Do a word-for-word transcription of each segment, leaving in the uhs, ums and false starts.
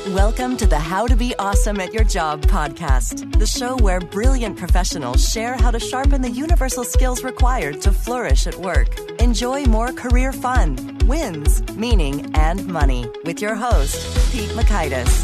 Welcome to the How to Be Awesome at Your Job podcast, the show where brilliant professionals share how to sharpen the universal skills required to flourish at work. Enjoy more career fun, wins, meaning, and money with your host, Pete Mockaitis.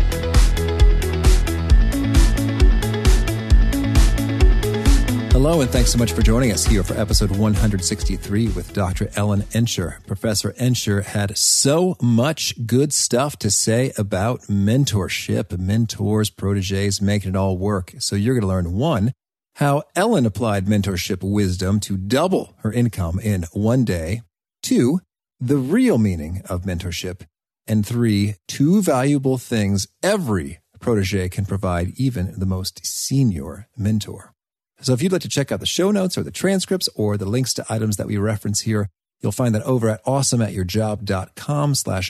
Hello, and thanks so much for joining us here for episode one hundred sixty-three with Doctor Ellen Ensher. Professor Ensher had so much good stuff to say about mentorship, mentors, proteges, making it all work. So you're going to learn, one, how Ellen applied mentorship wisdom to double her income in one day. Two, the real meaning of mentorship. And three, two valuable things every protege can provide even the most senior mentor. So if you'd like to check out the show notes or the transcripts or the links to items that we reference here, you'll find that over at awesomeatyourjob.com slash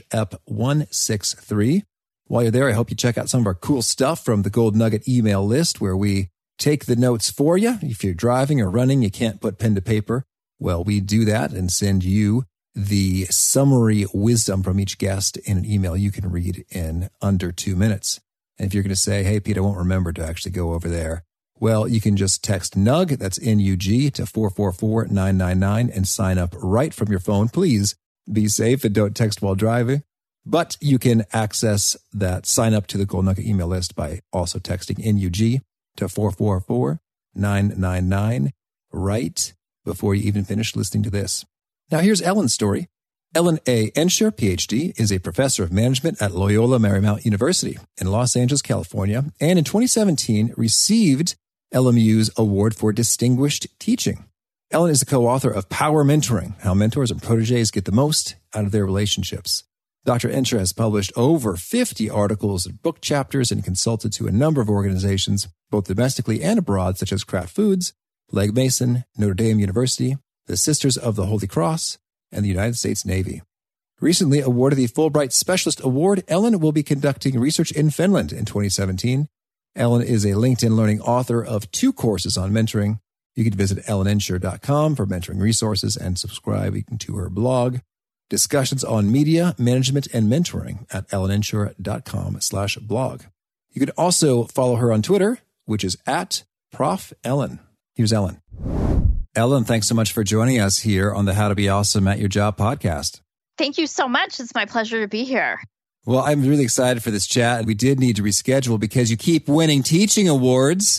ep163. While you're there, I hope you check out some of our cool stuff from the Gold Nugget email list where we take the notes for you. If you're driving or running, you can't put pen to paper. Well, we do that and send you the summary wisdom from each guest in an email you can read in under two minutes. And if you're going to say, hey, Pete, I won't remember to actually go over there, well, you can just text N U G, that's N U G, to four four four nine nine nine and sign up right from your phone. Please be safe and don't text while driving. But you can access that sign up to the Gold Nugget email list by also texting N U G to four four four nine nine nine right before you even finish listening to this. Now, here's Ellen's story. Ellen A. Ensher, P H D, is a professor of management at Loyola Marymount University in Los Angeles, California, and in twenty seventeen received L M U's Award for Distinguished Teaching. Ellen is the co-author of Power Mentoring, How Mentors and Proteges Get the Most Out of Their Relationships. Doctor Ensher has published over fifty articles and book chapters and consulted to a number of organizations, both domestically and abroad, such as Kraft Foods, Legg Mason, Notre Dame University, the Sisters of the Holy Cross, and the United States Navy. Recently awarded the Fulbright Specialist Award, Ellen will be conducting research in Finland in twenty seventeen. Ellen is a LinkedIn Learning author of two courses on mentoring. You can visit ellen ensher dot com for mentoring resources and subscribe to her blog. Discussions on media, management, and mentoring at ellen ensher dot com slash blog. You can also follow her on Twitter, which is at Prof Ellen. Here's Ellen. Ellen, thanks so much for joining us here on the How to Be Awesome at Your Job podcast. Thank you so much. It's my pleasure to be here. Well, I'm really excited for this chat. We did need to reschedule because you keep winning teaching awards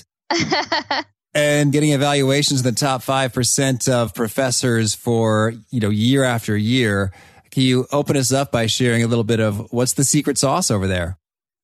and getting evaluations in the top five percent of professors for, you know, year after year. Can you open us up by sharing a little bit of what's the secret sauce over there?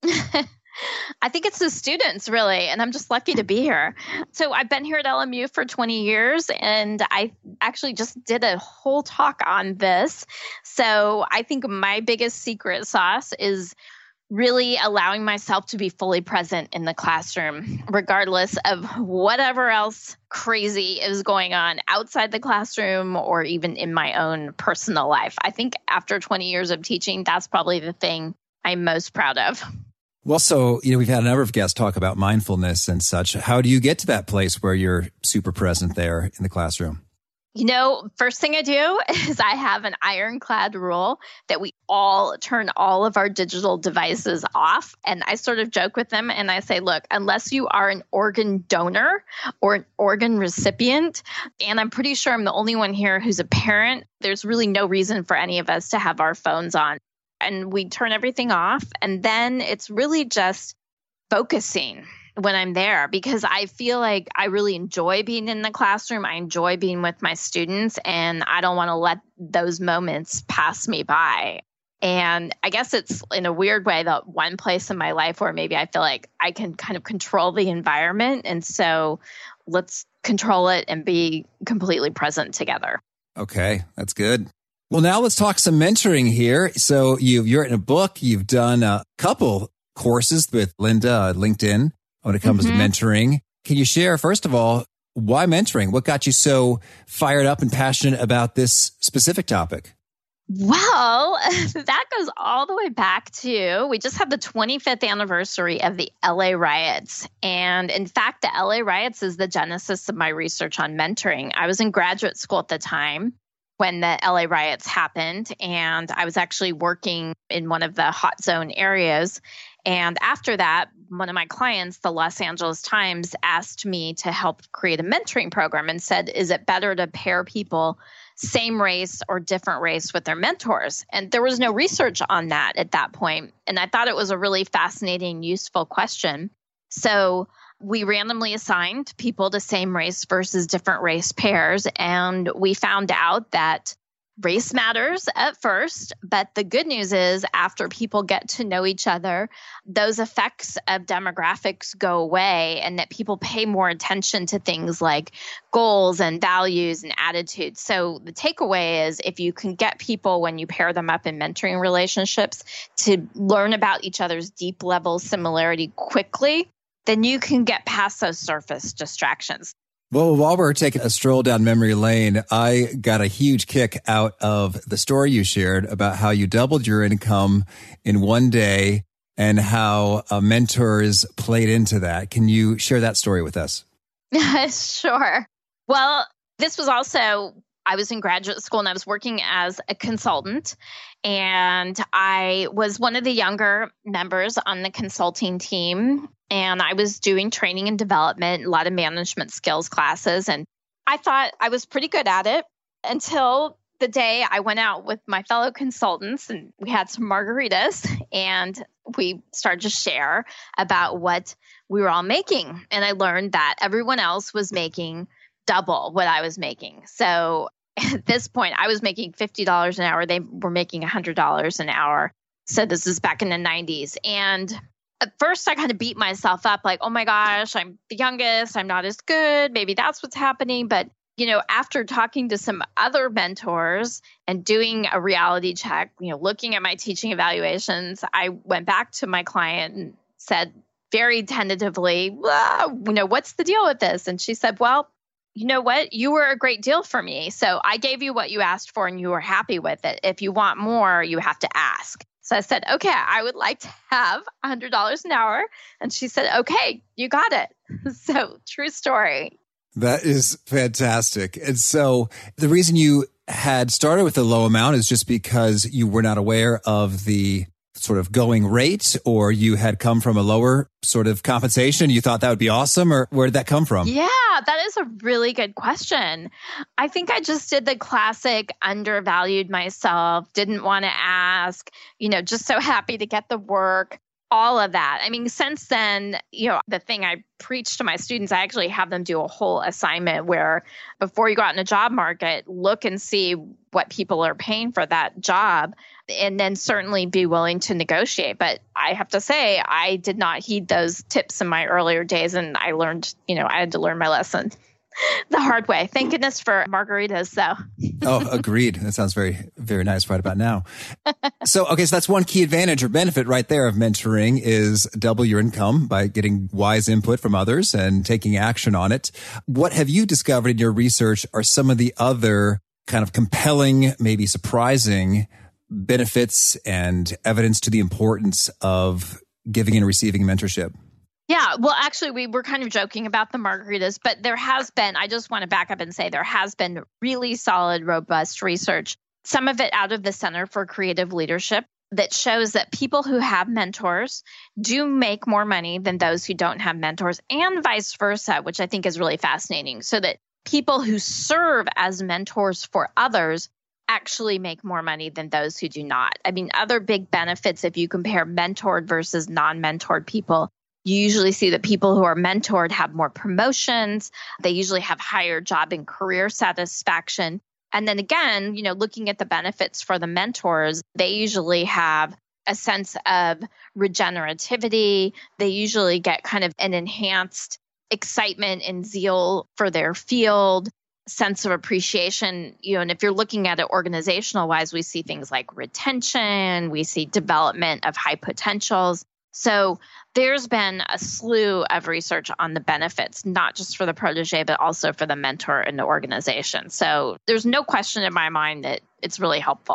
I think it's the students, really, and I'm just lucky to be here. So I've been here at L M U for twenty years, and I actually just did a whole talk on this. So I think my biggest secret sauce is really allowing myself to be fully present in the classroom, regardless of whatever else crazy is going on outside the classroom or even in my own personal life. I think after twenty years of teaching, that's probably the thing I'm most proud of. Well, so, you know, we've had a number of guests talk about mindfulness and such. How do you get to that place where you're super present there in the classroom? You know, first thing I do is I have an ironclad rule that we all turn all of our digital devices off. And I sort of joke with them and I say, look, unless you are an organ donor or an organ recipient, and I'm pretty sure I'm the only one here who's a parent, there's really no reason for any of us to have our phones on. And we turn everything off. And then it's really just focusing when I'm there, because I feel like I really enjoy being in the classroom. I enjoy being with my students, and I don't want to let those moments pass me by. And I guess it's in a weird way the one place in my life where maybe I feel like I can kind of control the environment. And so let's control it and be completely present together. Okay, that's good. Well, now let's talk some mentoring here. So you've, you're in a book, you've done a couple courses with Linda at LinkedIn when it comes mm-hmm. to mentoring. Can you share, first of all, why mentoring? What got you so fired up and passionate about this specific topic? Well, that goes all the way back to, we just had the twenty-fifth anniversary of the L A riots. And in fact, the L A riots is the genesis of my research on mentoring. I was in graduate school at the time. when the L A riots happened. And I was actually working in one of the hot zone areas. And after that, one of my clients, the Los Angeles Times, asked me to help create a mentoring program and said, is it better to pair people same race or different race with their mentors? And there was no research on that at that point. And I thought it was a really fascinating, useful question. So we randomly assigned people to same race versus different race pairs. And we found out that race matters at first, but the good news is after people get to know each other, those effects of demographics go away and that people pay more attention to things like goals and values and attitudes. So the takeaway is if you can get people, when you pair them up in mentoring relationships, to learn about each other's deep level similarity quickly, then you can get past those surface distractions. Well, while we're taking a stroll down memory lane, I got a huge kick out of the story you shared about how you doubled your income in one day and how uh, mentors played into that. Can you share that story with us? Sure. Well, this was also, I was in graduate school and I was working as a consultant. And I was one of the younger members on the consulting team. And I was doing training and development, a lot of management skills classes. And I thought I was pretty good at it until the day I went out with my fellow consultants and we had some margaritas and we started to share about what we were all making. And I learned that everyone else was making double what I was making. So at this point, I was making fifty dollars an hour. They were making one hundred dollars an hour. So this is back in the nineties. And at first, I kind of beat myself up like, oh my gosh, I'm the youngest. I'm not as good. Maybe that's what's happening. But, you know, after talking to some other mentors and doing a reality check, you know, looking at my teaching evaluations, I went back to my client and said very tentatively, well, you know, what's the deal with this? And she said, well, you know what? You were a great deal for me. So I gave you what you asked for and you were happy with it. If you want more, you have to ask. So I said, okay, I would like to have one hundred dollars an hour. And she said, okay, you got it. So true story. That is fantastic. And so the reason you had started with a low amount is just because you were not aware of the sort of going rate, or you had come from a lower sort of compensation. You thought that would be awesome, or where did that come from? Yeah, that is a really good question. I think I just did the classic undervalued myself, didn't want to ask, you know, just so happy to get the work, all of that. I mean, since then, you know, the thing I preach to my students, I actually have them do a whole assignment where before you go out in the job market, look and see what people are paying for that job, and then certainly be willing to negotiate. But I have to say, I did not heed those tips in my earlier days, and I learned, you know, I had to learn my lesson the hard way. Thank goodness for margaritas, though. Oh, agreed. That sounds very, very nice right about now. So, okay, so that's one key advantage or benefit right there of mentoring is double your income by getting wise input from others and taking action on it. What have you discovered in your research are some of the other kind of compelling, maybe surprising benefits and evidence to the importance of giving and receiving mentorship? Yeah, well, actually, we were kind of joking about the margaritas, but there has been, I just want to back up and say there has been really solid, robust research, some of it out of the Center for Creative Leadership, that shows that people who have mentors do make more money than those who don't have mentors, and vice versa, which I think is really fascinating. So that people who serve as mentors for others actually make more money than those who do not. I mean, other big benefits, if you compare mentored versus non-mentored people, you usually see that people who are mentored have more promotions. They usually have higher job and career satisfaction. And then again, you know, looking at the benefits for the mentors, they usually have a sense of regenerativity. They usually get kind of an enhanced excitement and zeal for their field, sense of appreciation. You know, and if you're looking at it organizational wise, we see things like retention, we see development of high potentials. So there's been a slew of research on the benefits, not just for the protege, but also for the mentor and the organization. So there's no question in my mind that it's really helpful.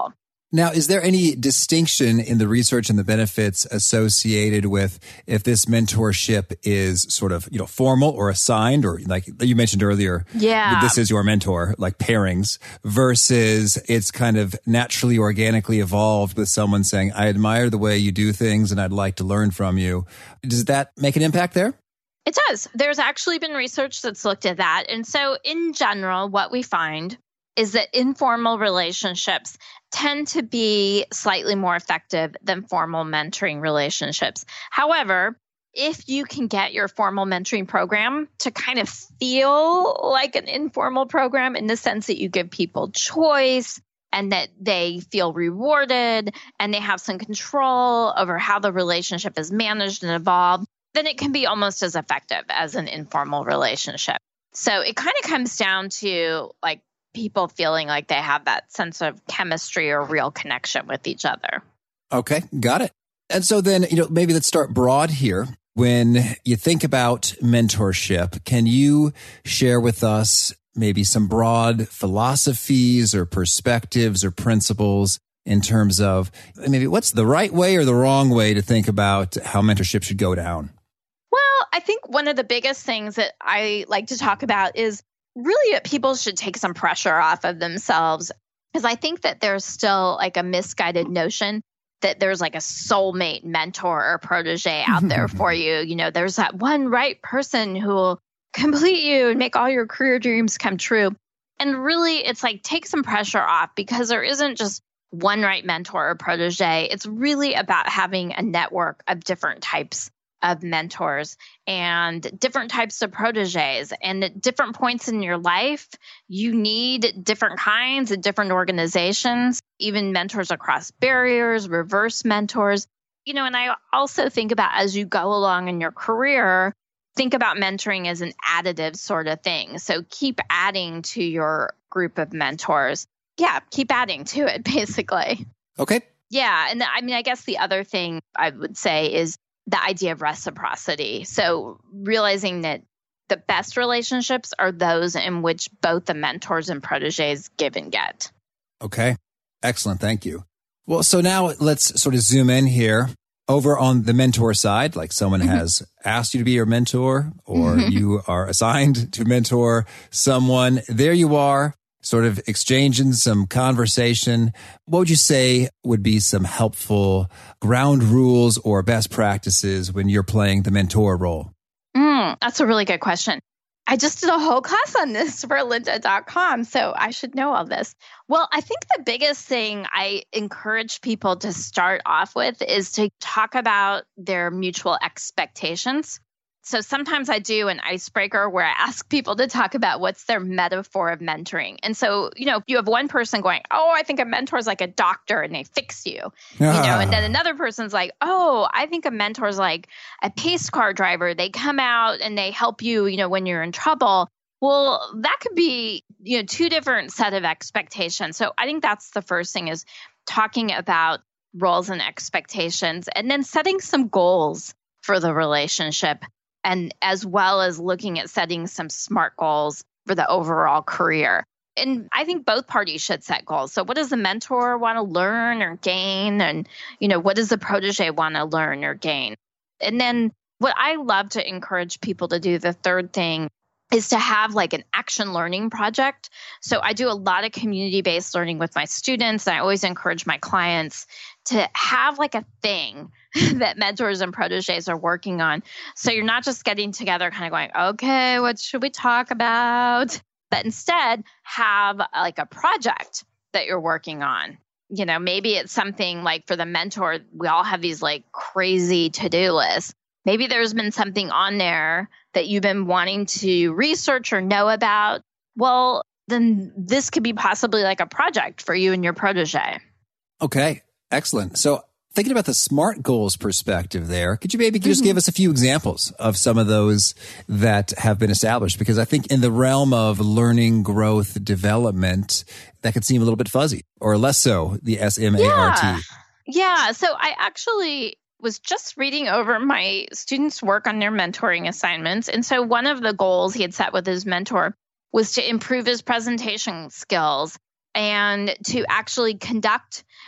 Now, is there any distinction in the research and the benefits associated with if this mentorship is sort of, you know, formal or assigned, or like you mentioned earlier, yeah, this is your mentor, like pairings, versus it's kind of naturally, organically evolved with someone saying, I admire the way you do things and I'd like to learn from you. Does that make an impact there? It does. There's actually been research that's looked at that. And so in general, what we find is that informal relationships tend to be slightly more effective than formal mentoring relationships. However, if you can get your formal mentoring program to kind of feel like an informal program in the sense that you give people choice and that they feel rewarded and they have some control over how the relationship is managed and evolved, then it can be almost as effective as an informal relationship. So it kind of comes down to like people feeling like they have that sense of chemistry or real connection with each other. Okay, got it. And so then, you know, maybe let's start broad here. When you think about mentorship, can you share with us maybe some broad philosophies or perspectives or principles in terms of maybe what's the right way or the wrong way to think about how mentorship should go down? Well, I think one of the biggest things that I like to talk about is really that people should take some pressure off of themselves, because I think that there's still like a misguided notion that there's like a soulmate mentor or protege out there for you. You know, there's that one right person who will complete you and make all your career dreams come true. And really, it's like take some pressure off, because there isn't just one right mentor or protege. It's really about having a network of different types of mentors and different types of proteges. And at different points in your life, you need different kinds of different organizations, even mentors across barriers, reverse mentors. You know, and I also think about as you go along in your career, think about mentoring as an additive sort of thing. So keep adding to your group of mentors. Yeah, keep adding to it, basically. Okay. Yeah. And I mean, I guess the other thing I would say is the idea of reciprocity. So realizing that the best relationships are those in which both the mentors and proteges give and get. Okay. Excellent. Thank you. Well, so now let's sort of zoom in here over on the mentor side, like someone mm-hmm. has asked you to be your mentor, or mm-hmm. you are assigned to mentor someone. There you are, sort of exchanging some conversation. What would you say would be some helpful ground rules or best practices when you're playing the mentor role? Mm, that's a really good question. I just did a whole class on this for lynda dot com, so I should know all this. Well, I think the biggest thing I encourage people to start off with is to talk about their mutual expectations. So sometimes I do an icebreaker where I ask people to talk about what's their metaphor of mentoring. And so, you know, you have one person going, oh, I think a mentor is like a doctor and they fix you, ah. you know, and then another person's like, oh, I think a mentor is like a pace car driver. They come out and they help you, you know, when you're in trouble. Well, that could be, you know, two different set of expectations. So I think that's the first thing, is talking about roles and expectations, and then setting some goals for the relationship, and as well as looking at setting some SMART goals for the overall career. And I think both parties should set goals. So what does the mentor want to learn or gain? And, you know, what does the protege want to learn or gain? And then what I love to encourage people to do, the third thing, is to have like an action learning project. So I do a lot of community-based learning with my students. And I always encourage my clients to have like a thing that mentors and proteges are working on. So you're not just getting together kind of going, okay, what should we talk about? But instead have like a project that you're working on. You know, maybe it's something like for the mentor, we all have these like crazy to-do lists. Maybe there's been something on there that you've been wanting to research or know about. Well, then this could be possibly like a project for you and your protege. Okay, excellent. So thinking about the SMART goals perspective there, could you maybe just mm-hmm. give us a few examples of some of those that have been established? Because I think in the realm of learning, growth, development, that could seem a little bit fuzzy, or less so, the S M A R T. Yeah, yeah. So I actually was just reading over my students' work on their mentoring assignments. And so one of the goals he had set with his mentor was to improve his presentation skills and to actually conduct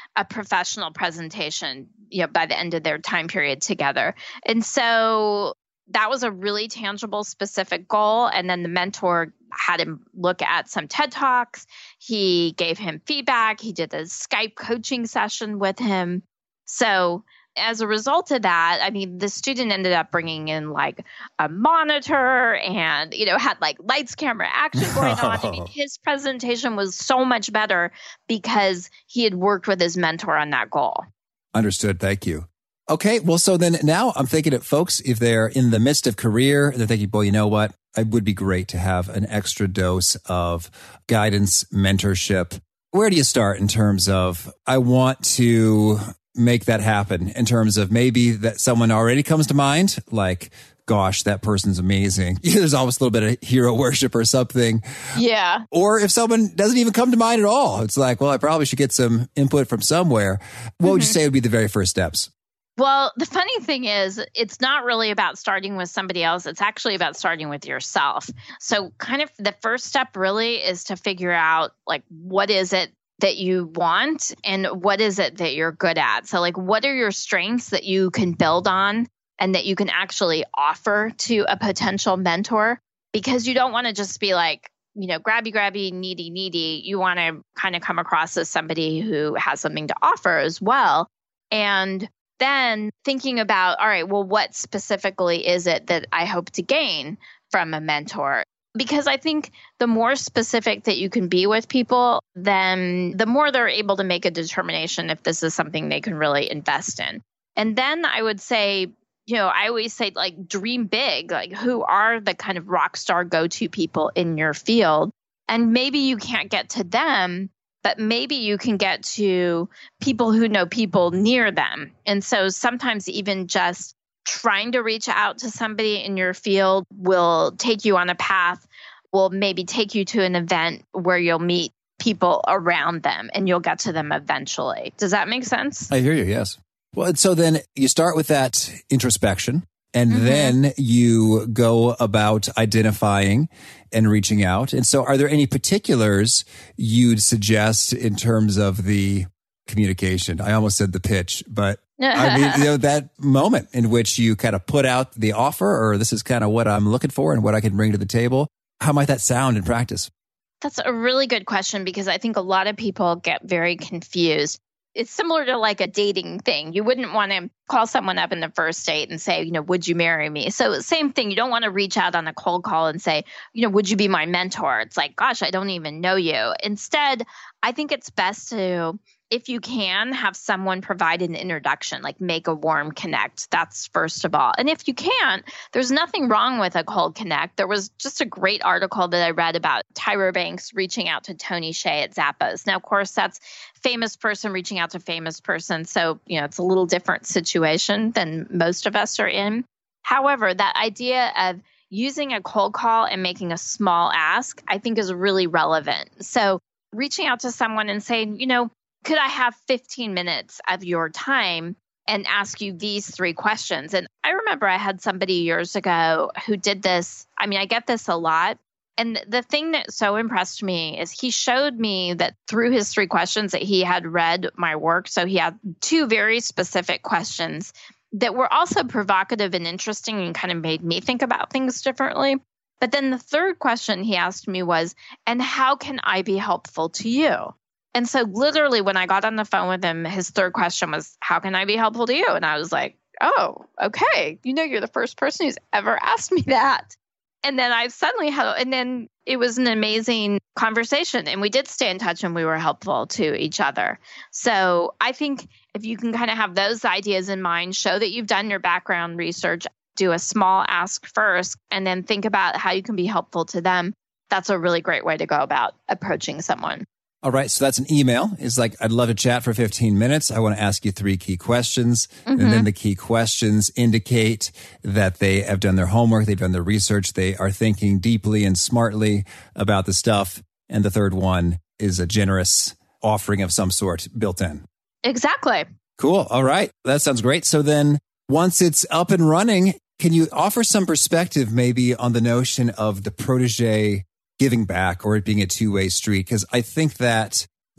a professional presentation, you know, by the end of their time period together. And so that was a really tangible, specific goal. And then the mentor had him look at some TED Talks. He gave him feedback. He did a Skype coaching session with him. So as a result of that, I mean, the student ended up bringing in like a monitor and, you know, had like lights, camera, action going on. I mean, his presentation was so much better because he had worked with his mentor on that goal. Understood. Thank you. Okay. Well, so then now I'm thinking that folks, if they're in the midst of career, they're thinking, well, you know what? It would be great to have an extra dose of guidance, mentorship. Where do you start in terms of, I want to make that happen, in terms of maybe that someone already comes to mind, like, gosh, that person's amazing. There's always a little bit of hero worship or something. Yeah. Or if someone doesn't even come to mind at all, it's like, well, I probably should get some input from somewhere. What mm-hmm. would you say would be the very first steps? Well, the funny thing is, it's not really about starting with somebody else. It's actually about starting with yourself. So kind of the first step really is to figure out, like, what is it that you want and what is it that you're good at? So like, what are your strengths that you can build on and that you can actually offer to a potential mentor? Because you don't want to just be like, you know, grabby, grabby, needy, needy. You want to kind of come across as somebody who has something to offer as well. And then thinking about, all right, well, what specifically is it that I hope to gain from a mentor? Because I think the more specific that you can be with people, then the more they're able to make a determination if this is something they can really invest in. And then I would say, you know, I always say, like, dream big. Like, who are the kind of rock star go-to people in your field? And maybe you can't get to them, but maybe you can get to people who know people near them. And so sometimes even just trying to reach out to somebody in your field will take you on a path, will maybe take you to an event where you'll meet people around them and you'll get to them eventually. Does that make sense? I hear you, yes. Well, so then you start with that introspection, and mm-hmm. then you go about identifying and reaching out. And so are there any particulars you'd suggest in terms of the communication? I almost said the pitch, but I mean, you know, that moment in which you kind of put out the offer, or this is kind of what I'm looking for and what I can bring to the table. How might that sound in practice? That's a really good question, because I think a lot of people get very confused. It's similar to like a dating thing. You wouldn't want to call someone up in the first date and say, you know, would you marry me? So same thing. You don't want to reach out on a cold call and say, you know, would you be my mentor? It's like, gosh, I don't even know you. Instead, I think it's best to, if you can, have someone provide an introduction, like make a warm connect. That's first of all. And if you can't, there's nothing wrong with a cold connect. There was just a great article that I read about Tyra Banks reaching out to Tony Hsieh at Zappos. Now, of course, that's famous person reaching out to famous person. So, you know, it's a little different situation than most of us are in. However, that idea of using a cold call and making a small ask, I think is really relevant. So reaching out to someone and saying, you know, could I have fifteen minutes of your time and ask you these three questions? And I remember I had somebody years ago who did this. I mean, I get this a lot. And the thing that so impressed me is he showed me that through his three questions that he had read my work. So he had two very specific questions that were also provocative and interesting and kind of made me think about things differently. But then the third question he asked me was, and how can I be helpful to you? And so literally when I got on the phone with him, his third question was, how can I be helpful to you? And I was like, oh, okay. You know, you're the first person who's ever asked me that. And then I suddenly had, and then it was an amazing conversation, and we did stay in touch and we were helpful to each other. So I think if you can kind of have those ideas in mind, show that you've done your background research, do a small ask first, and then think about how you can be helpful to them. That's a really great way to go about approaching someone. All right. So that's an email. It's like, I'd love to chat for fifteen minutes. I want to ask you three key questions. Mm-hmm. And then the key questions indicate that they have done their homework. They've done their research. They are thinking deeply and smartly about the stuff. And the third one is a generous offering of some sort built in. Exactly. Cool. All right. That sounds great. So then once it's up and running, can you offer some perspective maybe on the notion of the protege giving back or it being a two-way street? Because I think that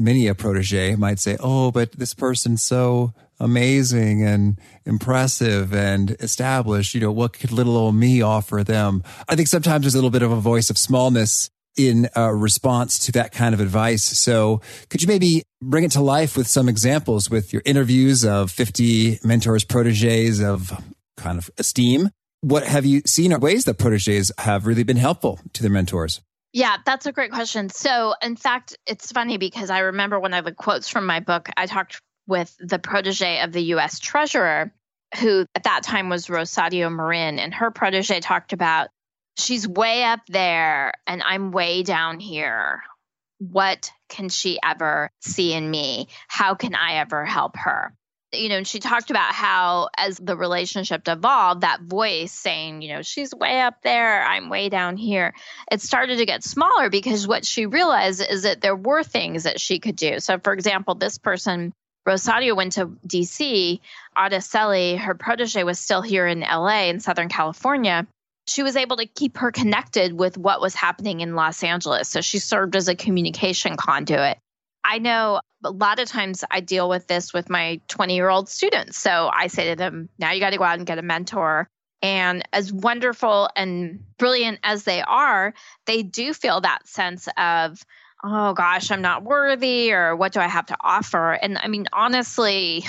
many a protege might say, oh, but this person's so amazing and impressive and established. You know, what could little old me offer them? I think sometimes there's a little bit of a voice of smallness in uh, response to that kind of advice. So could you maybe bring it to life with some examples with your interviews of fifty mentors, proteges of kind of esteem? What have you seen are ways that proteges have really been helpful to their mentors? Yeah, that's a great question. So in fact, it's funny because I remember one of the quotes from my book, I talked with the protege of the U S Treasurer, who at that time was Rosario Marin, and her protege talked about, she's way up there and I'm way down here. What can she ever see in me? How can I ever help her? You know, and she talked about how as the relationship evolved, that voice saying, you know, she's way up there, I'm way down here, it started to get smaller because what she realized is that there were things that she could do. So for example, this person, Rosario, went to D C, Araceli, her protege, was still here in L A, in Southern California. She was able to keep her connected with what was happening in Los Angeles. So she served as a communication conduit. I know a lot of times I deal with this with my twenty-year-old students. So I say to them, now you got to go out and get a mentor. And as wonderful and brilliant as they are, they do feel that sense of, oh gosh, I'm not worthy, or what do I have to offer? And I mean, honestly,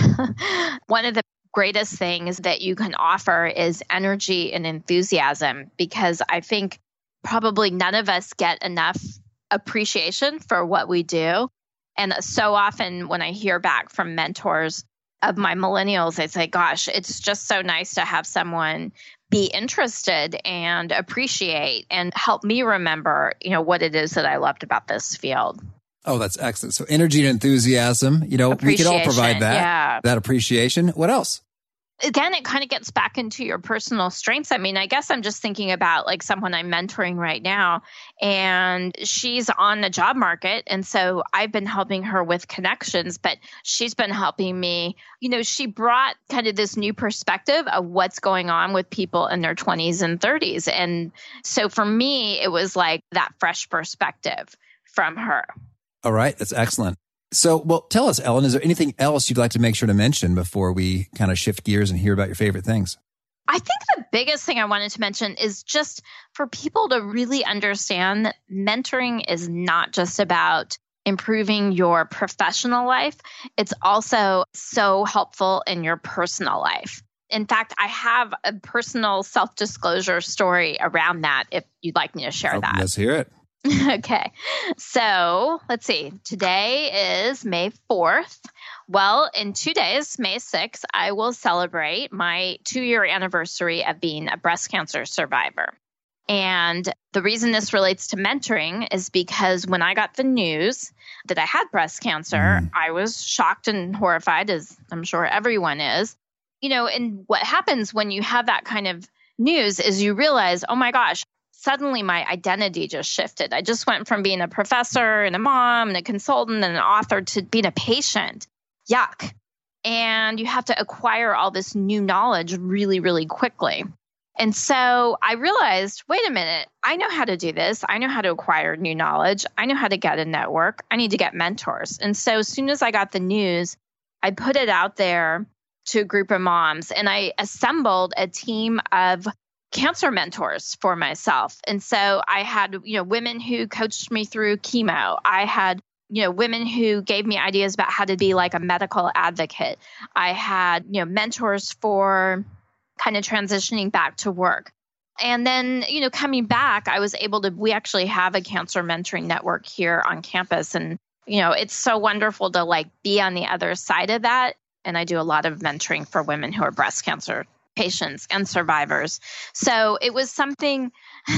one of the greatest things that you can offer is energy and enthusiasm, because I think probably none of us get enough appreciation for what we do. And so often when I hear back from mentors of my millennials, they say, gosh, it's just so nice to have someone be interested and appreciate and help me remember, you know, what it is that I loved about this field. Oh, that's excellent. So energy and enthusiasm, you know, we can all provide that, yeah. that appreciation. What else? Again, it kind of gets back into your personal strengths. I mean, I guess I'm just thinking about like someone I'm mentoring right now, and she's on the job market. And so I've been helping her with connections, but she's been helping me. You know, she brought kind of this new perspective of what's going on with people in their twenties and thirties. And so for me, it was like that fresh perspective from her. All right. That's excellent. So, well, tell us, Ellen, is there anything else you'd like to make sure to mention before we kind of shift gears and hear about your favorite things? I think the biggest thing I wanted to mention is just for people to really understand that mentoring is not just about improving your professional life. It's also so helpful in your personal life. In fact, I have a personal self-disclosure story around that if you'd like me to share oh, that. Let's hear it. Okay. So let's see. Today is May fourth. Well, in two days, May sixth, I will celebrate my two-year anniversary of being a breast cancer survivor. And the reason this relates to mentoring is because when I got the news that I had breast cancer, mm. I was shocked and horrified, as I'm sure everyone is. You know, and what happens when you have that kind of news is you realize, oh my gosh, suddenly my identity just shifted. I just went from being a professor and a mom and a consultant and an author to being a patient. Yuck. And you have to acquire all this new knowledge really, really quickly. And so I realized, wait a minute, I know how to do this. I know how to acquire new knowledge. I know how to get a network. I need to get mentors. And so as soon as I got the news, I put it out there to a group of moms, and I assembled a team of cancer mentors for myself. And so I had, you know, women who coached me through chemo. I had, you know, women who gave me ideas about how to be like a medical advocate. I had, you know, mentors for kind of transitioning back to work. And then, you know, coming back, I was able to, we actually have a cancer mentoring network here on campus. And, you know, it's so wonderful to like be on the other side of that. And I do a lot of mentoring for women who are breast cancer patients and survivors. So it was something,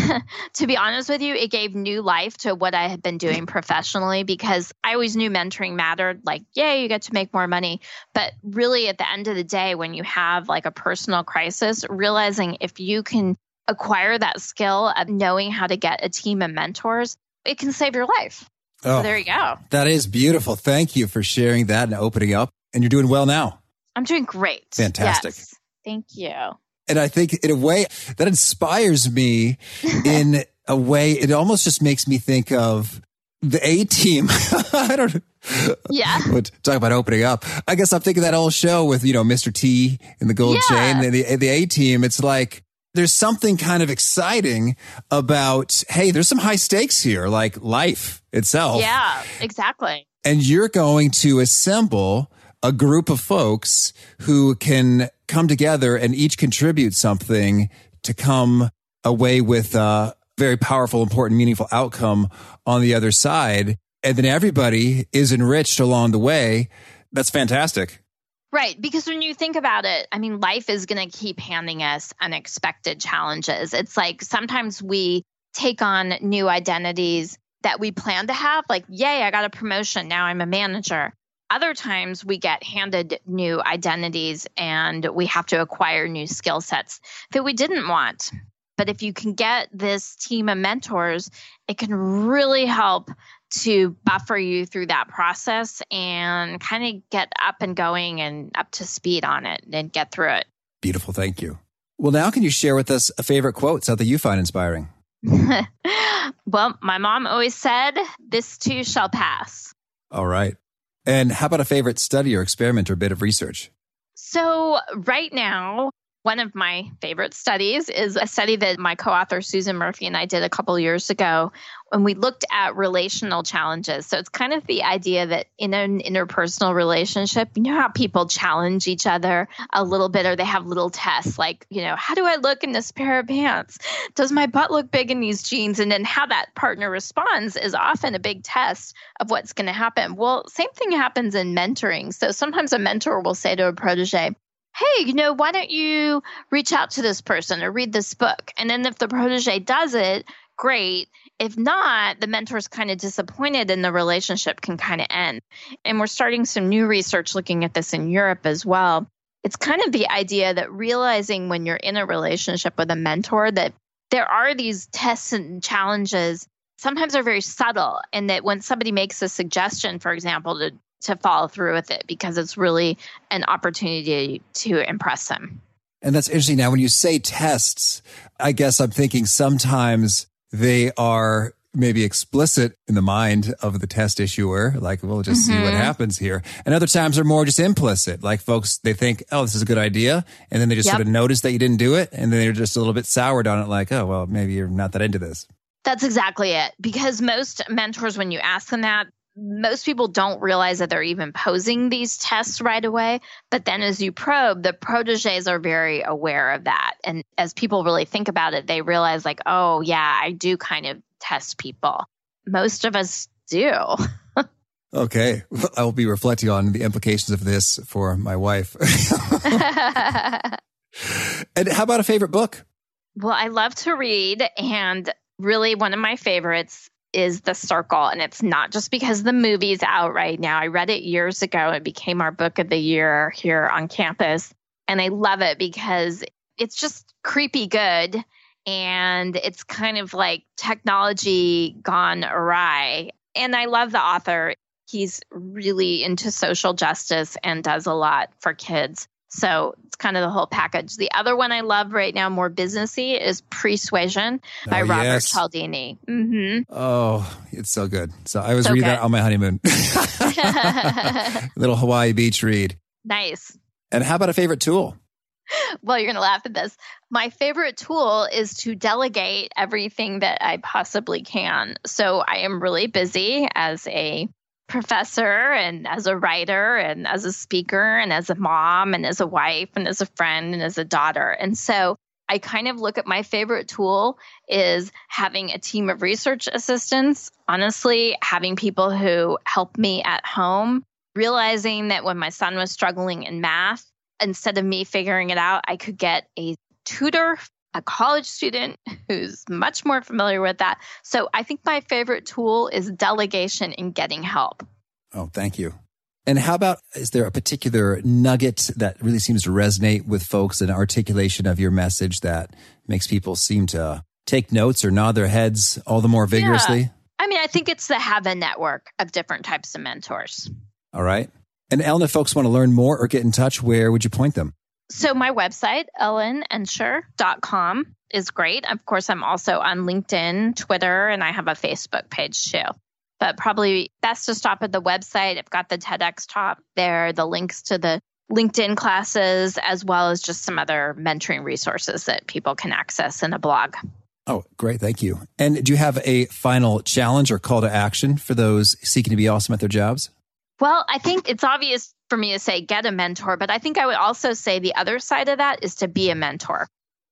to be honest with you, it gave new life to what I had been doing professionally, because I always knew mentoring mattered. Like, yay, you get to make more money. But really at the end of the day, when you have like a personal crisis, realizing if you can acquire that skill of knowing how to get a team of mentors, it can save your life. Oh, so there you go. That is beautiful. Thank you for sharing that and opening up. And you're doing well now. I'm doing great. Fantastic. Yes. Thank you. And I think in a way that inspires me in a way, it almost just makes me think of, the A-Team. I don't know. Yeah. But talk about opening up. I guess I'm thinking that old show with, you know, Mister T and the gold yeah. chain, and the, the A-Team. It's like, there's something kind of exciting about, hey, there's some high stakes here, like life itself. Yeah, exactly. And you're going to assemble a group of folks who can come together and each contribute something to come away with a very powerful, important, meaningful outcome on the other side. And then everybody is enriched along the way. That's fantastic. Right. Because when you think about it, I mean, life is going to keep handing us unexpected challenges. It's like sometimes we take on new identities that we plan to have, like, yay, I got a promotion. Now I'm a manager. Other times we get handed new identities and we have to acquire new skill sets that we didn't want. But if you can get this team of mentors, it can really help to buffer you through that process and kind of get up and going and up to speed on it and get through it. Beautiful. Thank you. Well, now can you share with us a favorite quote, something you find inspiring? Well, my mom always said, this too shall pass. All right. And how about a favorite study or experiment or bit of research? So right now, one of my favorite studies is a study that my co-author Susan Murphy and I did a couple years ago when we looked at relational challenges. So it's kind of the idea that in an interpersonal relationship, you know how people challenge each other a little bit, or they have little tests like, you know, how do I look in this pair of pants? Does my butt look big in these jeans? And then how that partner responds is often a big test of what's going to happen. Well, same thing happens in mentoring. So sometimes a mentor will say to a protege, hey, you know, why don't you reach out to this person or read this book? And then if the protege does it, great. If not, the mentor's kind of disappointed and the relationship can kind of end. And we're starting some new research looking at this in Europe as well. It's kind of the idea that realizing when you're in a relationship with a mentor that there are these tests and challenges, sometimes are very subtle, and that when somebody makes a suggestion, for example, to to follow through with it because it's really an opportunity to impress them. And that's interesting. Now, when you say tests, I guess I'm thinking sometimes they are maybe explicit in the mind of the test issuer, like, we'll just mm-hmm. see what happens here. And other times they're more just implicit, like folks, they think, oh, this is a good idea. And then they just yep. sort of notice that you didn't do it. And then they're just a little bit soured on it, like, oh, well, maybe you're not that into this. That's exactly it. Because most mentors, when you ask them that, most people don't realize that they're even posing these tests right away. But then as you probe, the proteges are very aware of that. And as people really think about it, they realize like, oh, yeah, I do kind of test people. Most of us do. Okay. I'll be reflecting on the implications of this for my wife. And how about a favorite book? Well, I love to read. And really one of my favorites is The Circle. And it's not just because the movie's out right now. I read it years ago. It became our book of the year here on campus. And I love it because it's just creepy good. And it's kind of like technology gone awry. And I love the author. He's really into social justice and does a lot for kids. So it's kind of the whole package. The other one I love right now, more businessy, is Persuasion by oh, Robert yes. Cialdini. Mm-hmm. Oh, it's so good. So I was so reading good. that on my honeymoon. Little Hawaii beach read. Nice. And how about a favorite tool? Well, you're going to laugh at this. My favorite tool is to delegate everything that I possibly can. So I am really busy as a professor and as a writer and as a speaker and as a mom and as a wife and as a friend and as a daughter. And so I kind of look at my favorite tool is having a team of research assistants, honestly, having people who help me at home, realizing that when my son was struggling in math, instead of me figuring it out, I could get a tutor, a college student who's much more familiar with that. So I think my favorite tool is delegation and getting help. Oh, thank you. And how about, is there a particular nugget that really seems to resonate with folks, an articulation of your message that makes people seem to take notes or nod their heads all the more vigorously? Yeah. I mean, I think it's to have a network of different types of mentors. All right. And Ellen, if folks want to learn more or get in touch, where would you point them? So my website, ellen ensure dot com, is great. Of course, I'm also on LinkedIn, Twitter, and I have a Facebook page too. but probably best to stop at the website. I've got the TEDx talk there, the links to the LinkedIn classes, as well as just some other mentoring resources that people can access in a blog. Oh, great. Thank you. And do you have a final challenge or call to action for those seeking to be awesome at their jobs? Well, I think it's obvious for me to say get a mentor, but I think I would also say the other side of that is to be a mentor.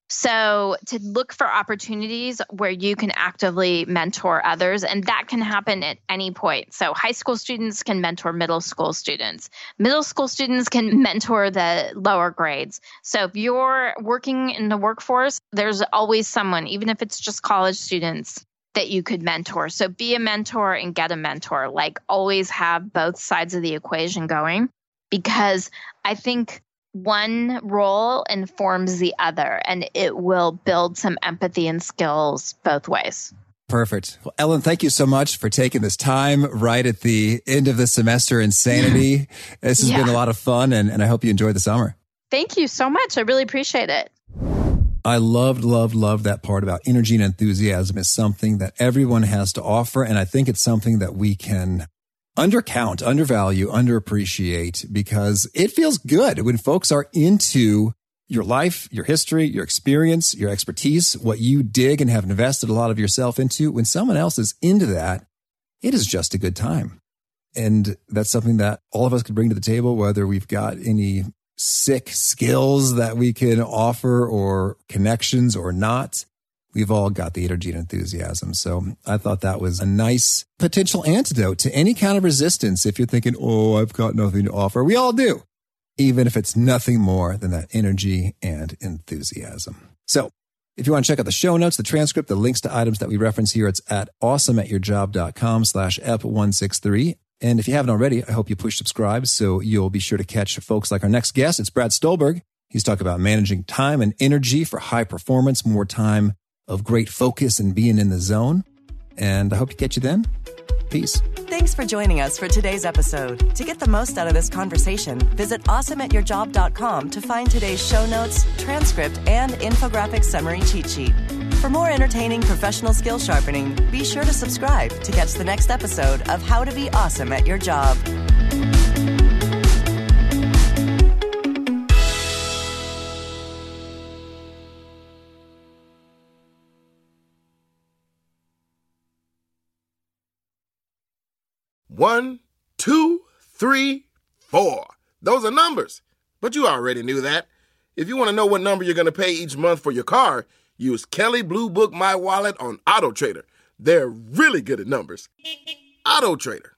So to look for opportunities where you can actively mentor others, and that can happen at any point. So high school students can mentor middle school students. Middle school students can mentor the lower grades. So if you're working in the workforce, there's always someone, even if it's just college students, that you could mentor. So be a mentor and get a mentor. Like always have both sides of the equation going, because I think one role informs the other, and it will build some empathy and skills both ways. Perfect. Well, Ellen, thank you so much for taking this time right at the end of the semester insanity. This has yeah. been a lot of fun, and, and I hope you enjoyed the summer. Thank you so much. I really appreciate it. I loved, loved, loved that part about energy and enthusiasm is something that everyone has to offer, and I think it's something that we can undercount, undervalue, underappreciate, because it feels good when folks are into your life, your history, your experience, your expertise, what you dig and have invested a lot of yourself into. When someone else is into that, it is just a good time. And that's something that all of us could bring to the table, whether we've got any sick skills that we can offer or connections or not. We've all got the energy and enthusiasm. So I thought that was a nice potential antidote to any kind of resistance. If you're thinking, oh, I've got nothing to offer, we all do, even if it's nothing more than that energy and enthusiasm. So if you want to check out the show notes, the transcript, the links to items that we reference here, it's at awesomeatyourjob.com slash ep 163. And if you haven't already, I hope you push subscribe so you'll be sure to catch folks like our next guest. It's Brad Stulberg. He's talking about managing time and energy for high performance, more time of great focus and being in the zone. And I hope to catch you then. Peace. Thanks for joining us for today's episode. To get the most out of this conversation, visit awesome at your job dot com to find today's show notes, transcript, and infographic summary cheat sheet. For more entertaining professional skill sharpening, be sure to subscribe to catch the next episode of How to Be Awesome at Your Job. One, two, three, four. Those are numbers. But you already knew that. If you want to know what number you're going to pay each month for your car, use Kelley Blue Book My Wallet on AutoTrader. They're really good at numbers. AutoTrader.